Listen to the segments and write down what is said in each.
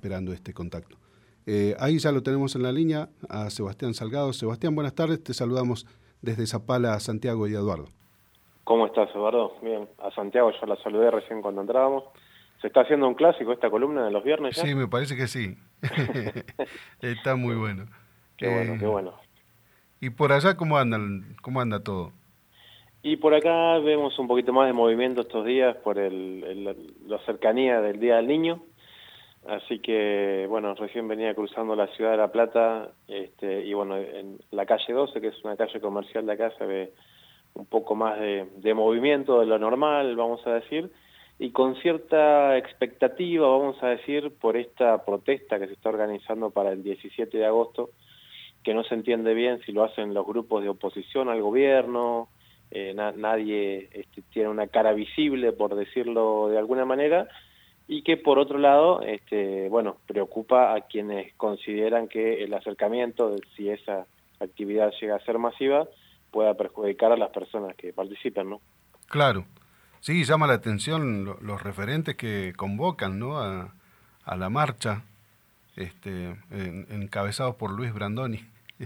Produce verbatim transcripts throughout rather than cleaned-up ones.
esperando este contacto. Eh, ahí ya lo tenemos en la línea, a Sebastián Salgado. Sebastián, buenas tardes, te saludamos desde Zapala, Santiago y Eduardo. ¿Cómo estás, Eduardo? Bien, a Santiago yo la saludé recién cuando entrábamos. ¿Se está haciendo un clásico esta columna de los viernes ya? Sí, me parece que sí. Está muy bueno. Qué eh, bueno, qué bueno. ¿Y por allá cómo andan, cómo anda todo? Y por acá vemos un poquito más de movimiento estos días por el, el, la cercanía del Día del Niño. Así que, bueno, recién venía cruzando la ciudad de La Plata, este, y bueno, en la calle doce, que es una calle comercial de acá, se ve un poco más de, de movimiento de lo normal, vamos a decir, y con cierta expectativa, vamos a decir, por esta protesta que se está organizando para el diecisiete de agosto, que no se entiende bien si lo hacen los grupos de oposición al gobierno, eh, na nadie este, tiene una cara visible, por decirlo de alguna manera, y que por otro lado, este, bueno, preocupa a quienes consideran que el acercamiento, si esa actividad llega a ser masiva, pueda perjudicar a las personas que participen, ¿no? Claro, sí, llama la atención lo, los referentes que convocan, ¿no? a, a la marcha, este, en, encabezados por Luis Brandoni.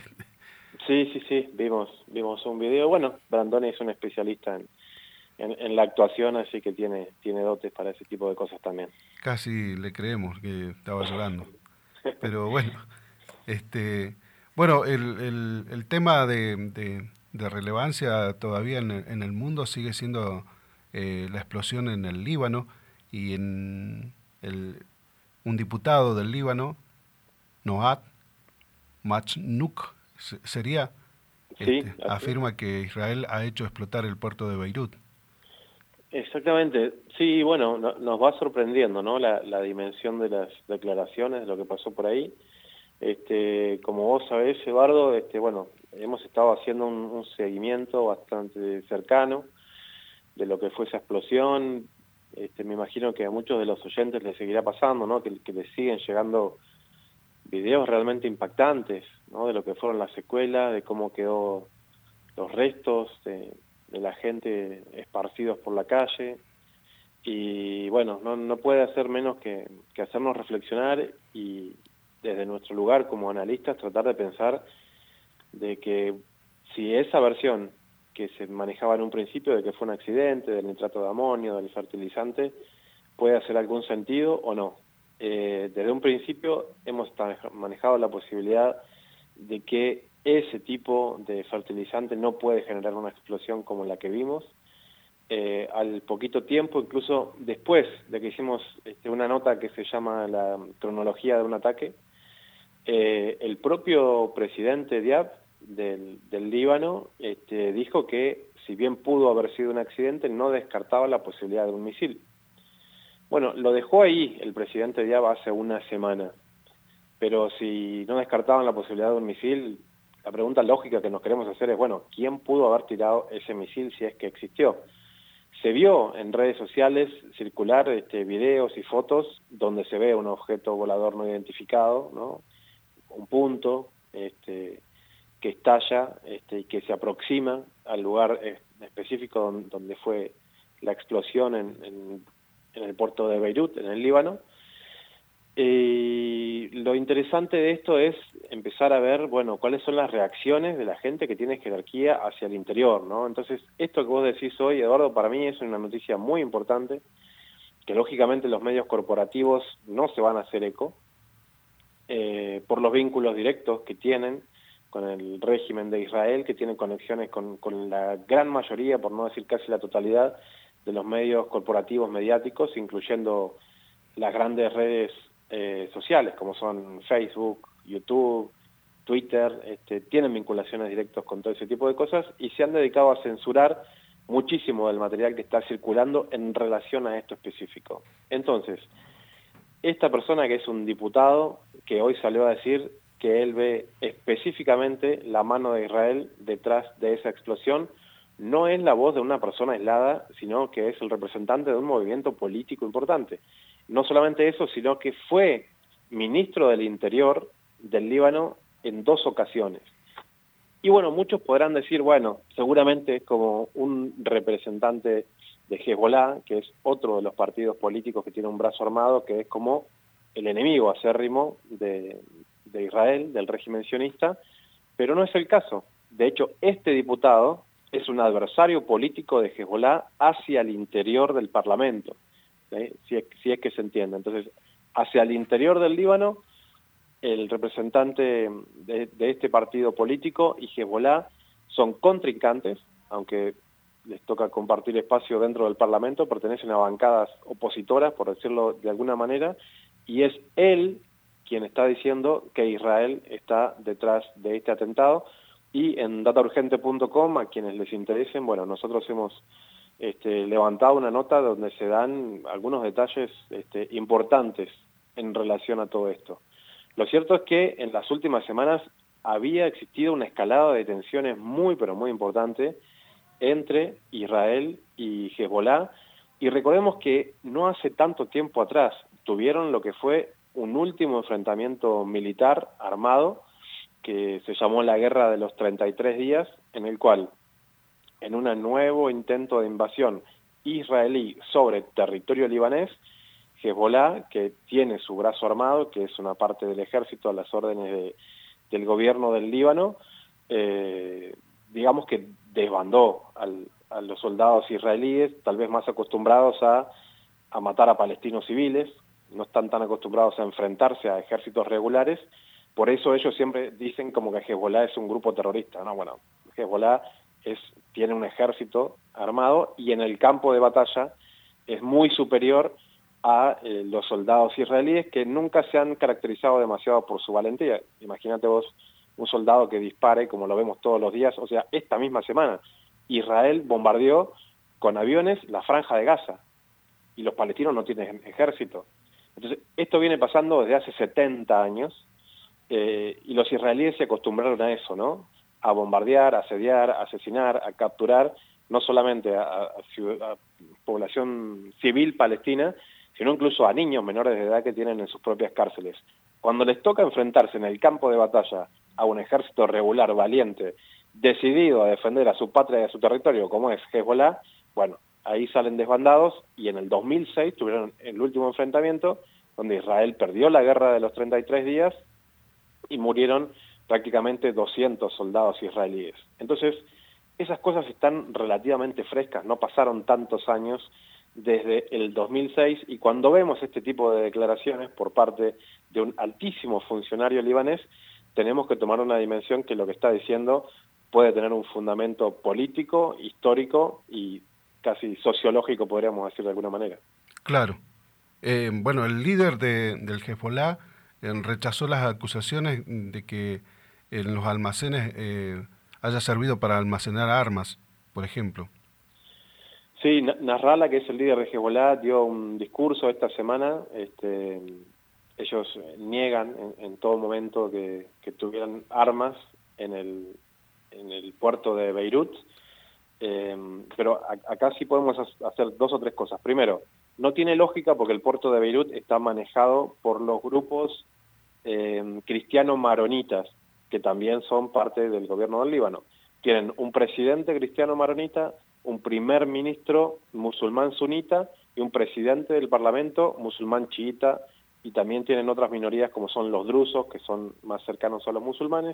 Sí, sí, sí, vimos, vimos un video. Bueno, Brandoni es un especialista en, en, en la actuación, así que tiene, tiene dotes para ese tipo de cosas también. Casi le creemos que estaba llorando. Pero bueno, este, bueno, el, el, el tema de, de, de relevancia todavía en el, en el mundo sigue siendo eh, la explosión en el Líbano, y en el, un diputado del Líbano, Noad Machnuk, sería, Sí, este, afirma que Israel ha hecho explotar el puerto de Beirut. Exactamente, sí, bueno, no, nos va sorprendiendo, ¿no? La, la dimensión de las declaraciones, de lo que pasó por ahí. Este, como vos sabés, Eduardo, este, bueno, hemos estado haciendo un, un seguimiento bastante cercano de lo que fue esa explosión. Este, me imagino que a muchos de los oyentes les seguirá pasando, ¿no? Que, que les siguen llegando videos realmente impactantes, ¿no? De lo que fueron las secuelas, de cómo quedó los restos de, de la gente esparcidos por la calle. Y bueno, no, no puede hacer menos que, que hacernos reflexionar y desde nuestro lugar como analistas tratar de pensar de que si esa versión que se manejaba en un principio de que fue un accidente, del nitrato de amonio, del fertilizante, puede hacer algún sentido o no. Eh, desde un principio hemos manejado la posibilidad de que ese tipo de fertilizante no puede generar una explosión como la que vimos. Eh, al poquito tiempo, incluso después de que hicimos este, una nota que se llama la cronología de un ataque, eh, el propio presidente Diab del, del Líbano este, dijo que si bien pudo haber sido un accidente, no descartaba la posibilidad de un misil. Bueno, lo dejó ahí el presidente Diab hace una semana, pero si no descartaban la posibilidad de un misil, la pregunta lógica que nos queremos hacer es, bueno, ¿quién pudo haber tirado ese misil si es que existió? Se vio en redes sociales circular este, videos y fotos donde se ve un objeto volador no identificado, ¿no? Un punto este, que estalla este, y que se aproxima al lugar específico donde, donde fue la explosión en, en, en el puerto de Beirut, en el Líbano. Y lo interesante de esto es empezar a ver, bueno, cuáles son las reacciones de la gente que tiene jerarquía hacia el interior, ¿no? Entonces, esto que vos decís hoy, Eduardo, para mí es una noticia muy importante, que lógicamente los medios corporativos no se van a hacer eco, eh, por los vínculos directos que tienen con el régimen de Israel, que tienen conexiones con, con la gran mayoría, por no decir casi la totalidad, de los medios corporativos mediáticos, incluyendo las grandes redes Eh, sociales como son Facebook, YouTube, Twitter, este, tienen vinculaciones directas con todo ese tipo de cosas y se han dedicado a censurar muchísimo del material que está circulando en relación a esto específico. Entonces, esta persona que es un diputado que hoy salió a decir que él ve específicamente la mano de Israel detrás de esa explosión, no es la voz de una persona aislada, sino que es el representante de un movimiento político importante. No solamente eso, sino que fue ministro del Interior del Líbano en dos ocasiones. Y bueno, muchos podrán decir, bueno, seguramente es como un representante de Hezbollah, que es otro de los partidos políticos que tiene un brazo armado, que es como el enemigo acérrimo de, de Israel, del régimen sionista, pero no es el caso. De hecho, este diputado es un adversario político de Hezbollah hacia el interior del Parlamento, ¿sí? Si es, si es que se entiende. Entonces, hacia el interior del Líbano, el representante de, de este partido político y Hezbollah son contrincantes, aunque les toca compartir espacio dentro del Parlamento, pertenecen a bancadas opositoras, por decirlo de alguna manera, y es él quien está diciendo que Israel está detrás de este atentado. Y en data urgente punto com, a quienes les interesen, bueno, nosotros hemos este, levantado una nota donde se dan algunos detalles este, importantes en relación a todo esto. Lo cierto es que en las últimas semanas había existido una escalada de tensiones muy, pero muy importante entre Israel y Hezbollah, y recordemos que no hace tanto tiempo atrás tuvieron lo que fue un último enfrentamiento militar armado, que se llamó la Guerra de los treinta y tres días, en el cual, en un nuevo intento de invasión israelí sobre territorio libanés, Hezbollah, que tiene su brazo armado, que es una parte del ejército a las órdenes de, del gobierno del Líbano, eh, digamos que desbandó al, a los soldados israelíes, tal vez más acostumbrados a, a matar a palestinos civiles, no están tan acostumbrados a enfrentarse a ejércitos regulares. Por eso ellos siempre dicen como que Hezbollah es un grupo terrorista. No, bueno, Hezbollah es, tiene un ejército armado y en el campo de batalla es muy superior a eh, los soldados israelíes, que nunca se han caracterizado demasiado por su valentía. Imagínate vos un soldado que dispare, como lo vemos todos los días. O sea, esta misma semana Israel bombardeó con aviones la Franja de Gaza y los palestinos no tienen ejército. Entonces, esto viene pasando desde hace setenta años. Eh, y los israelíes se acostumbraron a eso, ¿no? A bombardear, a asediar, a asesinar, a capturar, no solamente a, a, a población civil palestina, sino incluso a niños menores de edad que tienen en sus propias cárceles. Cuando les toca enfrentarse en el campo de batalla a un ejército regular, valiente, decidido a defender a su patria y a su territorio, como es Hezbollah, bueno, ahí salen desbandados, y en el dos mil seis tuvieron el último enfrentamiento, donde Israel perdió la guerra de los treinta y tres días, y murieron prácticamente doscientos soldados israelíes. Entonces, esas cosas están relativamente frescas, no pasaron tantos años desde el dos mil seis, y cuando vemos este tipo de declaraciones por parte de un altísimo funcionario libanés, tenemos que tomar una dimensión que lo que está diciendo puede tener un fundamento político, histórico y casi sociológico, podríamos decir de alguna manera. Claro. Eh, bueno, el líder de, del Hezbollah eh, rechazó las acusaciones de que en los almacenes eh, haya servido para almacenar armas, por ejemplo. Sí, Nasrallah, que es el líder de Hezbollah, dio un discurso esta semana. Este, ellos niegan en, en todo momento que, que tuvieran armas en el, en el puerto de Beirut, eh, pero a, acá sí podemos hacer dos o tres cosas. Primero, no tiene lógica porque el puerto de Beirut está manejado por los grupos eh, cristiano-maronitas, que también son parte del gobierno del Líbano. Tienen un presidente cristiano-maronita, un primer ministro musulmán sunita y un presidente del parlamento musulmán chiita, y también tienen otras minorías como son los drusos, que son más cercanos a los musulmanes,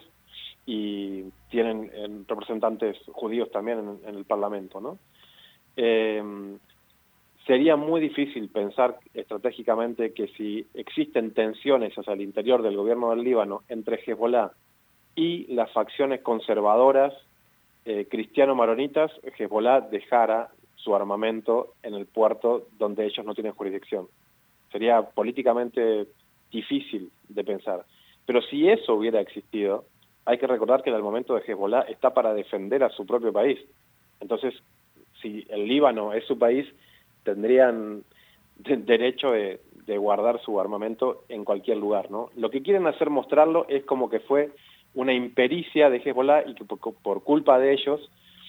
y tienen eh, representantes judíos también en, en el parlamento, ¿no? Eh, sería muy difícil pensar estratégicamente que si existen tensiones hacia el interior del gobierno del Líbano entre Hezbollah y las facciones conservadoras eh, cristiano-maronitas, Hezbollah dejara su armamento en el puerto donde ellos no tienen jurisdicción. Sería políticamente difícil de pensar. Pero si eso hubiera existido, hay que recordar que el armamento de Hezbollah está para defender a su propio país. Entonces, si el Líbano es su país, tendrían de derecho de, de guardar su armamento en cualquier lugar, ¿no? Lo que quieren hacer mostrarlo es como que fue una impericia de Hezbollah y que por, por culpa de ellos,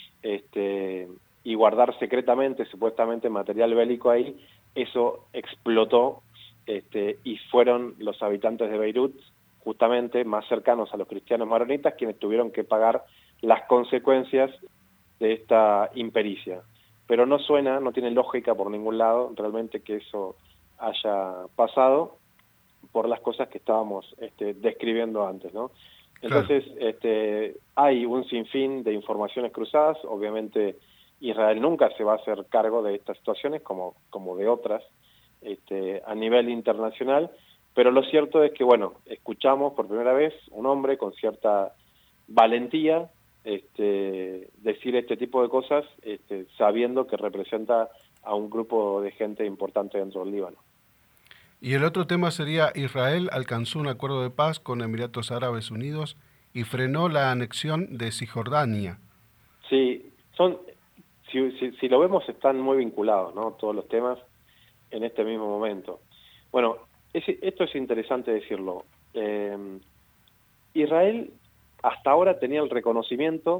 este, y guardar secretamente, supuestamente, material bélico ahí, eso explotó, este, y fueron los habitantes de Beirut, justamente más cercanos a los cristianos maronitas, quienes tuvieron que pagar las consecuencias de esta impericia. Pero no suena, no tiene lógica por ningún lado realmente que eso haya pasado. por las cosas que estábamos este, describiendo antes, ¿no? Entonces, claro. este, hay un sinfín de informaciones cruzadas. Obviamente Israel nunca se va a hacer cargo de estas situaciones como, como de otras este, a nivel internacional, pero lo cierto es que, bueno, escuchamos por primera vez un hombre con cierta valentía este, decir este tipo de cosas, este, sabiendo que representa a un grupo de gente importante dentro del Líbano. Y el otro tema sería: Israel alcanzó un acuerdo de paz con Emiratos Árabes Unidos y frenó la anexión de Cisjordania. Sí, son, si, si, si lo vemos, están muy vinculados, ¿no? Todos los temas en este mismo momento. Bueno, es, esto es interesante decirlo. Eh, Israel hasta ahora tenía el reconocimiento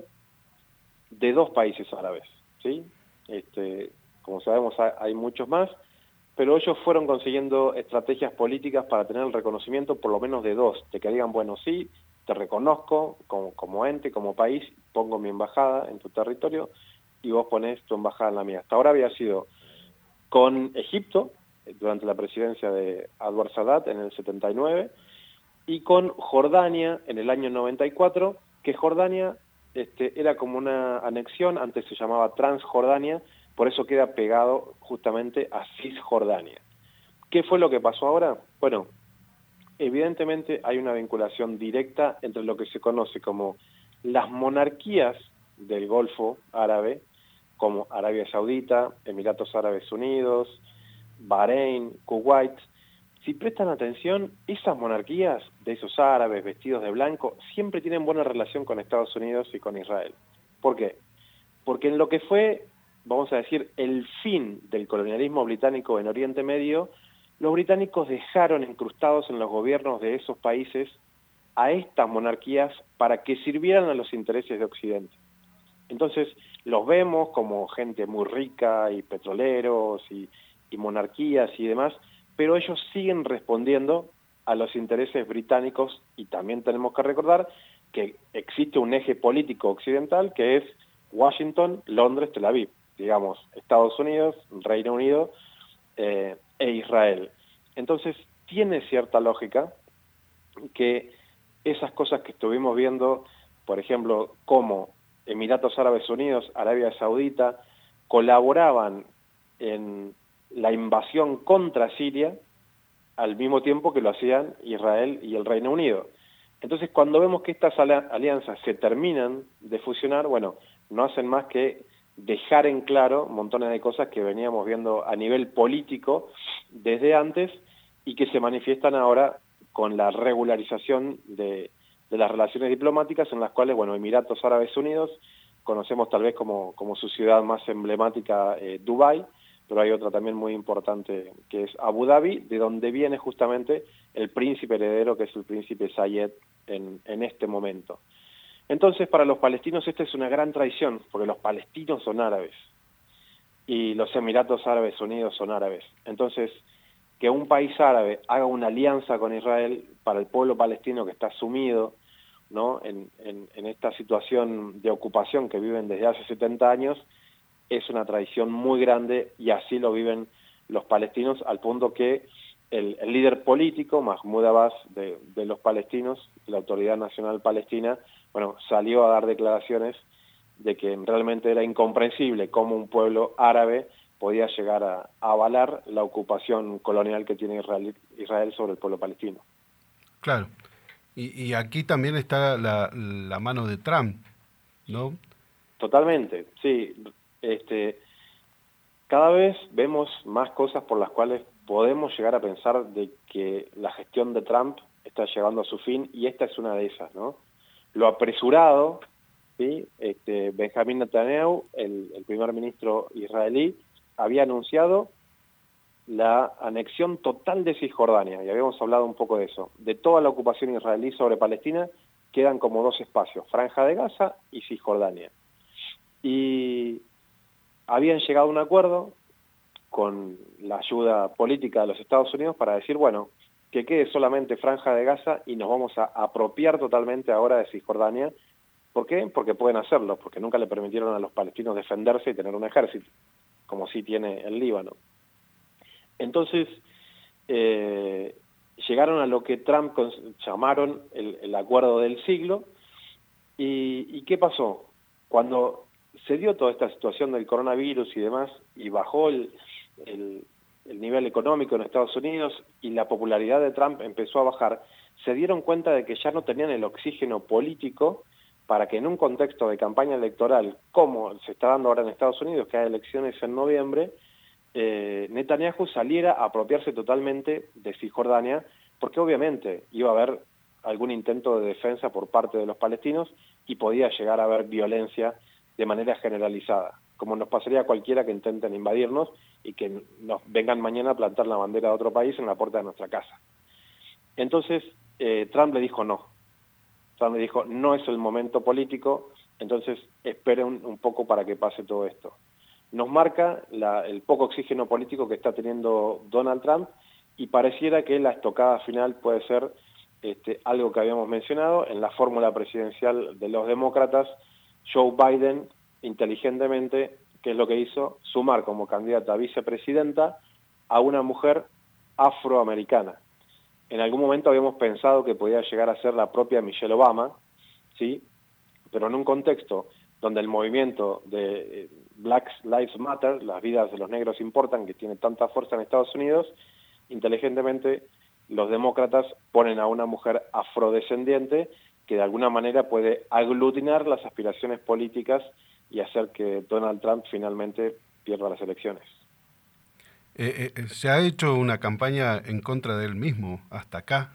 de dos países árabes, ¿sí? Este, como sabemos, hay muchos más, pero ellos fueron consiguiendo estrategias políticas para tener el reconocimiento por lo menos de dos, de que digan, bueno, sí, te reconozco como, como ente, como país, pongo mi embajada en tu territorio y vos ponés tu embajada en la mía. Hasta ahora había sido con Egipto, durante la presidencia de Anwar Sadat en el setenta y nueve, y con Jordania en el año noventa y cuatro, que Jordania este, era como una anexión, antes se llamaba Transjordania, por eso queda pegado justamente a Cisjordania. ¿Qué fue lo que pasó ahora? Bueno, evidentemente hay una vinculación directa entre lo que se conoce como las monarquías del Golfo Árabe, como Arabia Saudita, Emiratos Árabes Unidos, Bahrein, Kuwait. Si prestan atención, esas monarquías de esos árabes vestidos de blanco siempre tienen buena relación con Estados Unidos y con Israel. ¿Por qué? Porque en lo que fue, vamos a decir, el fin del colonialismo británico en Oriente Medio, los británicos dejaron incrustados en los gobiernos de esos países a estas monarquías para que sirvieran a los intereses de Occidente. Entonces, los vemos como gente muy rica y petroleros y, y monarquías y demás, pero ellos siguen respondiendo a los intereses británicos, y también tenemos que recordar que existe un eje político occidental que es Washington, Londres, Tel Aviv, digamos, Estados Unidos, Reino Unido eh, e Israel. Entonces, tiene cierta lógica que esas cosas que estuvimos viendo, por ejemplo, como Emiratos Árabes Unidos, Arabia Saudita, colaboraban en la invasión contra Siria al mismo tiempo que lo hacían Israel y el Reino Unido. Entonces, cuando vemos que estas alianzas se terminan de fusionar, bueno, no hacen más que dejar en claro montones de cosas que veníamos viendo a nivel político desde antes y que se manifiestan ahora con la regularización de, de las relaciones diplomáticas, en las cuales, bueno, Emiratos Árabes Unidos, conocemos tal vez como, como su ciudad más emblemática, eh, Dubái, pero hay otra también muy importante que es Abu Dhabi, de donde viene justamente el príncipe heredero, que es el príncipe Zayed en, en este momento. Entonces, para los palestinos esta es una gran traición, porque los palestinos son árabes y los Emiratos Árabes Unidos son árabes. Entonces, que un país árabe haga una alianza con Israel para el pueblo palestino que está sumido, ¿no?, en, en, en esta situación de ocupación que viven desde hace setenta años, es una traición muy grande, y así lo viven los palestinos, al punto que el, el líder político, Mahmoud Abbas, de, de los palestinos, la Autoridad Nacional Palestina, bueno, salió a dar declaraciones de que realmente era incomprensible cómo un pueblo árabe podía llegar a, a avalar la ocupación colonial que tiene Israel, Israel sobre el pueblo palestino. Claro, y, y aquí también está la, la mano de Trump, ¿no? Totalmente, sí. Este, cada vez vemos más cosas por las cuales podemos llegar a pensar de que la gestión de Trump está llegando a su fin, y esta es una de esas, ¿no? Lo apresurado, ¿sí? Este, Benjamín Netanyahu, el, el primer ministro israelí, había anunciado la anexión total de Cisjordania, y habíamos hablado un poco de eso. De toda la ocupación israelí sobre Palestina, quedan como dos espacios, Franja de Gaza y Cisjordania. Y habían llegado a un acuerdo con la ayuda política de los Estados Unidos para decir, bueno, que quede solamente Franja de Gaza y nos vamos a apropiar totalmente ahora de Cisjordania. ¿Por qué? Porque pueden hacerlo, porque nunca le permitieron a los palestinos defenderse y tener un ejército, como sí tiene el Líbano. Entonces, eh, llegaron a lo que Trump llamaron el, el acuerdo del siglo. ¿Y, ¿Y qué pasó? Cuando se dio toda esta situación del coronavirus y demás, y bajó el, el, el nivel económico en Estados Unidos y la popularidad de Trump empezó a bajar, se dieron cuenta de que ya no tenían el oxígeno político para que en un contexto de campaña electoral, como se está dando ahora en Estados Unidos, que hay elecciones en noviembre, eh, Netanyahu saliera a apropiarse totalmente de Cisjordania, porque obviamente iba a haber algún intento de defensa por parte de los palestinos y podía llegar a haber violencia de manera generalizada, como nos pasaría a cualquiera que intenten invadirnos y que nos vengan mañana a plantar la bandera de otro país en la puerta de nuestra casa. Entonces, eh, Trump le dijo no. Trump le dijo, no es el momento político, entonces esperen un, un poco para que pase todo esto. Nos marca la, el poco oxígeno político que está teniendo Donald Trump y pareciera que la estocada final puede ser este, algo que habíamos mencionado en la fórmula presidencial de los demócratas. Joe Biden, inteligentemente, ¿qué es lo que hizo? Sumar como candidata a vicepresidenta a una mujer afroamericana. En algún momento habíamos pensado que podía llegar a ser la propia Michelle Obama, ¿sí? Pero en un contexto donde el movimiento de Black Lives Matter, las vidas de los negros importan, que tiene tanta fuerza en Estados Unidos, inteligentemente los demócratas ponen a una mujer afrodescendiente que de alguna manera puede aglutinar las aspiraciones políticas y hacer que Donald Trump finalmente pierda las elecciones. Eh, eh, se ha hecho una campaña en contra de él mismo, hasta acá,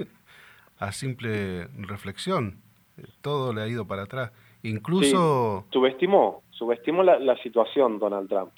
a simple reflexión. Todo le ha ido para atrás. Incluso... Sí, subestimó, subestimó la, la situación Donald Trump.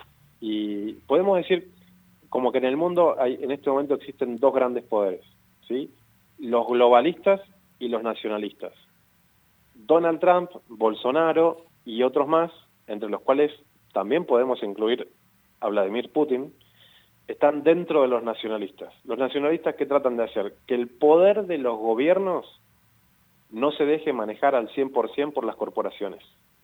Y podemos decir como que en el mundo hay, en este momento existen dos grandes poderes, ¿sí? Los globalistas y los nacionalistas. Donald Trump, Bolsonaro y otros más, entre los cuales también podemos incluir a Vladimir Putin, están dentro de los nacionalistas. Los nacionalistas que tratan de hacer que el poder de los gobiernos no se deje manejar al cien por ciento por las corporaciones.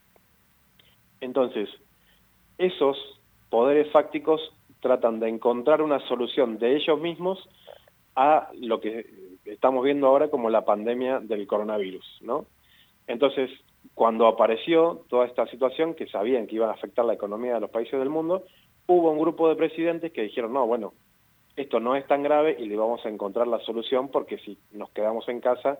Entonces, esos poderes fácticos tratan de encontrar una solución de ellos mismos a lo que estamos viendo ahora como la pandemia del coronavirus, ¿no? Entonces, cuando apareció toda esta situación, que sabían que iba a afectar la economía de los países del mundo, hubo un grupo de presidentes que dijeron, no, bueno, esto no es tan grave y le vamos a encontrar la solución porque si nos quedamos en casa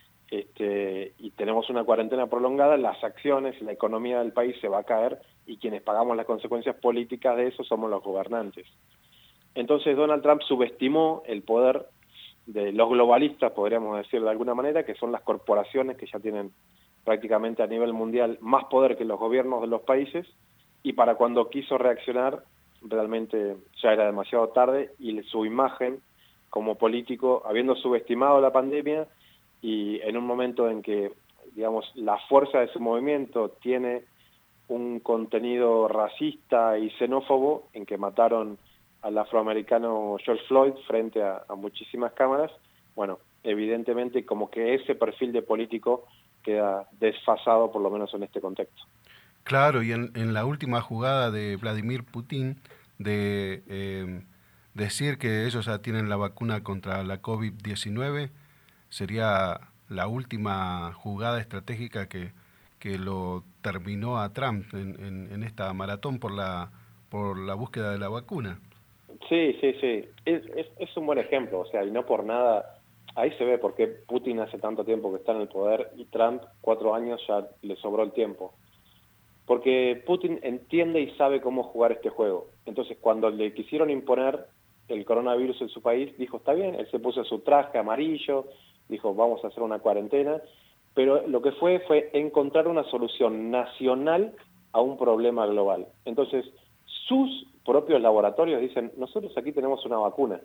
este, y tenemos una cuarentena prolongada, las acciones, la economía del país se va a caer y quienes pagamos las consecuencias políticas de eso somos los gobernantes. Entonces Donald Trump subestimó el poder de los globalistas, podríamos decir de alguna manera, que son las corporaciones que ya tienen prácticamente a nivel mundial más poder que los gobiernos de los países, y para cuando quiso reaccionar realmente ya era demasiado tarde y su imagen como político, habiendo subestimado la pandemia y en un momento en que, digamos, la fuerza de su movimiento tiene un contenido racista y xenófobo, en que mataron al afroamericano George Floyd frente a, a muchísimas cámaras, bueno, evidentemente como que ese perfil de político queda desfasado, por lo menos en este contexto. Claro, y en, en la última jugada de Vladimir Putin de eh, decir que ellos ya tienen la vacuna contra la COVID diecinueve, sería la última jugada estratégica que, que lo terminó a Trump en, en, en esta maratón por la, por la búsqueda de la vacuna. Sí, sí, sí, es, es, es un buen ejemplo, o sea, y no por nada, ahí se ve por qué Putin hace tanto tiempo que está en el poder y Trump cuatro años ya le sobró el tiempo. Porque Putin entiende y sabe cómo jugar este juego. Entonces, cuando le quisieron imponer el coronavirus en su país, dijo, está bien, él se puso su traje amarillo, dijo, vamos a hacer una cuarentena, pero lo que fue fue encontrar una solución nacional a un problema global. Entonces, sus propios laboratorios dicen, nosotros aquí tenemos una vacuna,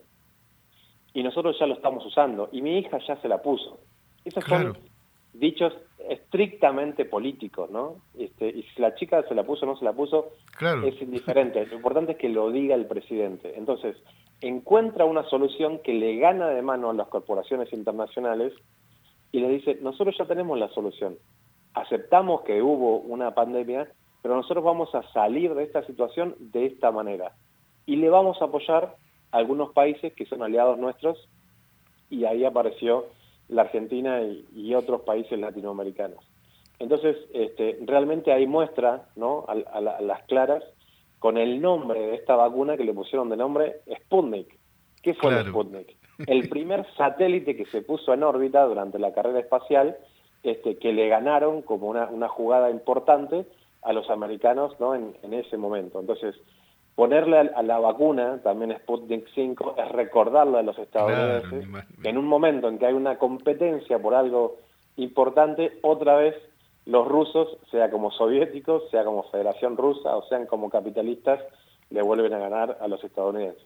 y nosotros ya lo estamos usando, y mi hija ya se la puso. Esos Claro. son dichos estrictamente políticos, ¿no? Este, y si la chica se la puso o no se la puso, Claro. es indiferente. Lo importante es que lo diga el presidente. Entonces, encuentra una solución que le gana de mano a las corporaciones internacionales y le dice, nosotros ya tenemos la solución. Aceptamos que hubo una pandemia, pero nosotros vamos a salir de esta situación de esta manera. Y le vamos a apoyar a algunos países que son aliados nuestros y ahí apareció la Argentina y, y otros países latinoamericanos. Entonces, este, realmente ahí muestra, ¿no?, a, a, la, a las claras, con el nombre de esta vacuna que le pusieron de nombre Sputnik. ¿Qué fue Claro. el Sputnik? El primer satélite que se puso en órbita durante la carrera espacial, este, que le ganaron como una, una jugada importante a los americanos, ¿no?, en, en ese momento. Entonces, ponerle a, a la vacuna, también Sputnik cinco, es recordarle a los estadounidenses Claro, que en un momento en que hay una competencia por algo importante, otra vez los rusos, sea como soviéticos, sea como Federación Rusa, o sean como capitalistas, le vuelven a ganar a los estadounidenses.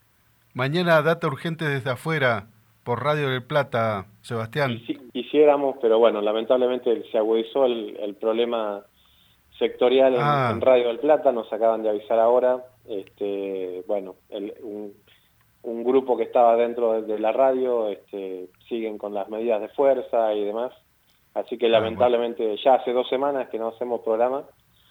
Mañana data urgente desde afuera por Radio del Plata, Sebastián. Quisi- Quisiéramos, pero bueno, lamentablemente se agudizó el, el problema sectorial en, Ah. en Radio del Plata, nos acaban de avisar ahora, este, bueno, el, un, un grupo que estaba dentro de, de la radio, este, siguen con las medidas de fuerza y demás, así que Ah, lamentablemente bueno. Ya hace dos semanas que no hacemos programa,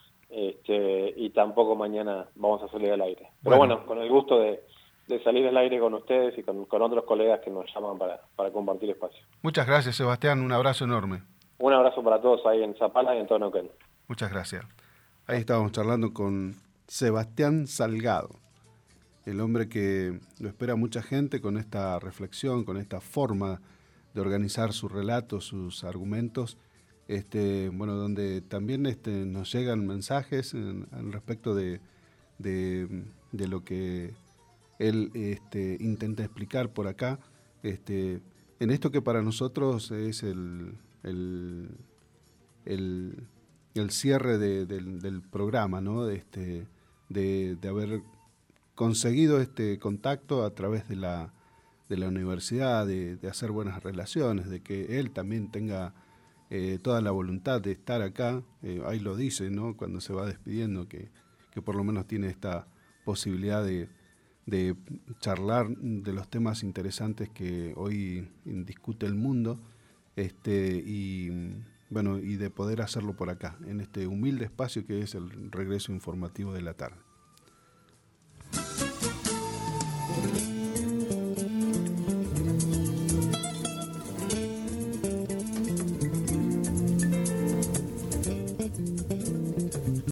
este, y tampoco mañana vamos a salir al aire. Pero bueno, Bueno. con el gusto de, de salir al aire con ustedes y con, con otros colegas que nos llaman para, para compartir espacio. Muchas gracias, Sebastián. Un abrazo enorme. Un abrazo para todos ahí en Zapala y en todo Neuquén. Muchas gracias. Ahí estábamos charlando con Sebastián Salgado, el hombre que lo espera mucha gente con esta reflexión, con esta forma de organizar sus relatos, sus argumentos, este, bueno, donde también este, nos llegan mensajes en, en respecto de, de, de lo que él este, intenta explicar por acá, este, en esto que para nosotros es el, el, el, el cierre de, del, del programa, ¿no? De, este, de, de haber conseguido este contacto a través de la, de la universidad, de, de hacer buenas relaciones, de que él también tenga eh, toda la voluntad de estar acá, eh, ahí lo dice, ¿no?, cuando se va despidiendo, que, que por lo menos tiene esta posibilidad de, de charlar de los temas interesantes que hoy discute el mundo, este, y bueno, y de poder hacerlo por acá, en este humilde espacio que es el Regreso Informativo de la Tarde.